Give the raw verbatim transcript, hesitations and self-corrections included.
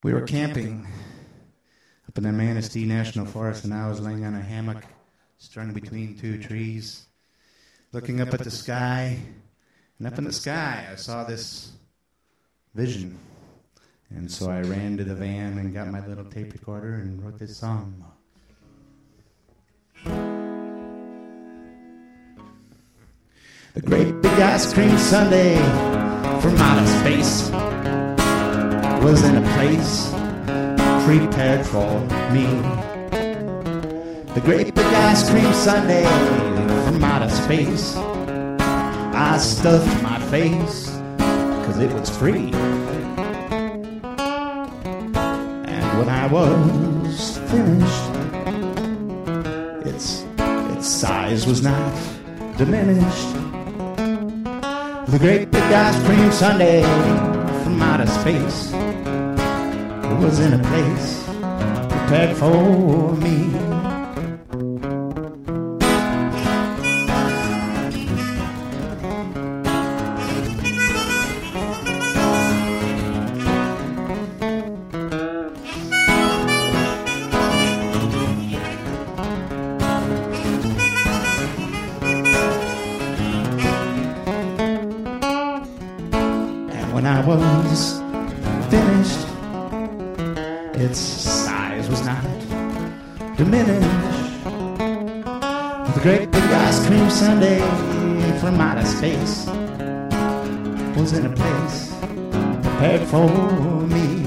We were camping up in the Manistee National Forest, and I was laying on a hammock strung between two trees, looking up at the sky. And up in the sky, I saw this vision. And so I ran to the van and got my little tape recorder and wrote this song. The great big ice cream sundae from outer space was in a place prepared for me. The great big ice cream sundae from outer space. I stuffed my face, cause it was free. And when I was finished, its, its size was not diminished. The great big ice cream sundae from outer space was in a place prepared for me. When I was finished, its size was not diminished. The great big ice cream sundae from outer space was in a place prepared for me.